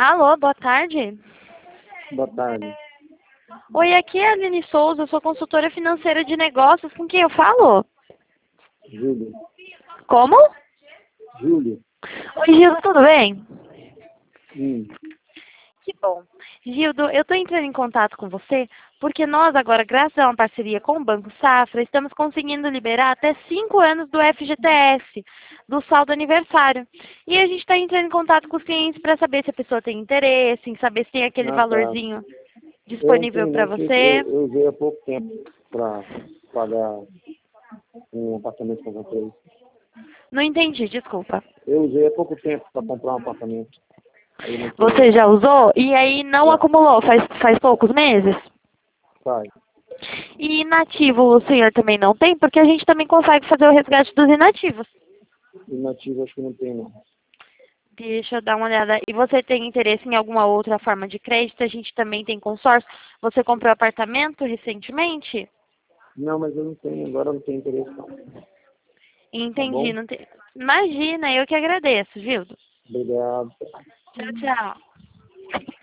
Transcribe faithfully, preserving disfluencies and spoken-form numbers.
Alô, boa tarde. Boa tarde. Oi, aqui é a Aline Souza, eu sou consultora financeira de negócios. Com quem eu falo? Júlio. Como? Júlio. Oi, Gildo, tudo bem? Hum. Que bom. Gildo, eu estou entrando em contato com você porque nós agora, graças a uma parceria com o Banco Safra, estamos conseguindo liberar até cinco anos do F G T S, do saldo aniversário. E a gente está entrando em contato com os clientes para saber se a pessoa tem interesse, em saber se tem aquele Ah, tá. valorzinho Eu não disponível tenho para não, porque você. eu, eu usei há pouco tempo para pagar um apartamento com vocês. Não entendi, desculpa. Eu usei há pouco tempo para comprar um apartamento. Aí não Você sei. já usou e aí não Já. acumulou faz, faz poucos meses? Sai. E inativo o senhor também não tem? Porque a gente também consegue fazer o resgate dos inativos. Inativo acho que não tem, não. Deixa eu dar uma olhada. E você tem interesse em alguma outra forma de crédito? A gente também tem consórcio. Você comprou apartamento recentemente? Não, mas eu não tenho. Agora eu não tenho interesse, não. Tá Entendi. bom? Não tem... Imagina, eu que agradeço, Gildo. Obrigado. Tchau, tchau.